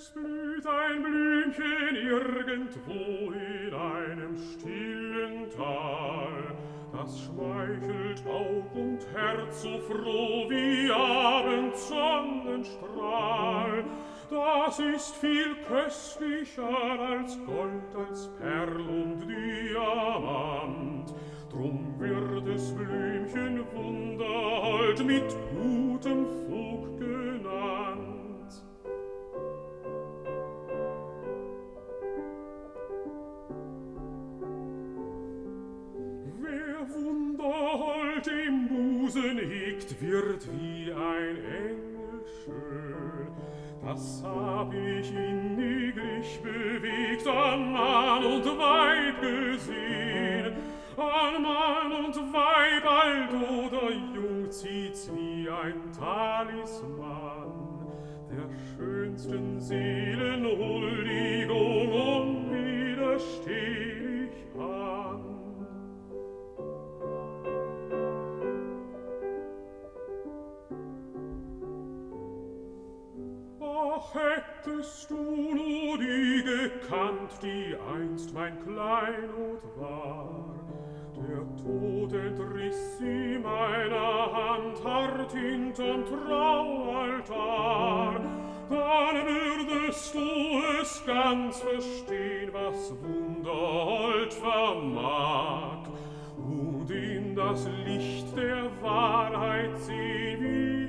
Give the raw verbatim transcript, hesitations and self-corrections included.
blüht ein Blümchen irgendwo in einem stillen Tal. Das schmeichelt Aug und Herz so froh wie Abendsonnenstrahl. Das ist viel köstlicher als Gold, als Perl und Diamant. Drum wird es Blümchen Wunderhold mit gutem Fug genannt. Wer Wunderhold im Busen hegt, wird wie ein Engel schön. Das hab ich inniglich bewegt, an Mann und Weib gesehen. An Mann und Weib, alt oder jung, zieht's wie ein Talisman der schönsten Seelenhuldigung unwiderstehlich an. Ach, hättest du nur die gekannt, die einst mein Kleinod war. Der Tod entriss sie meiner Hand hart hinterm Traualtar. Dann würdest du es ganz verstehen, was Wunderhold vermag, und in das Licht der Wahrheit sehen, wie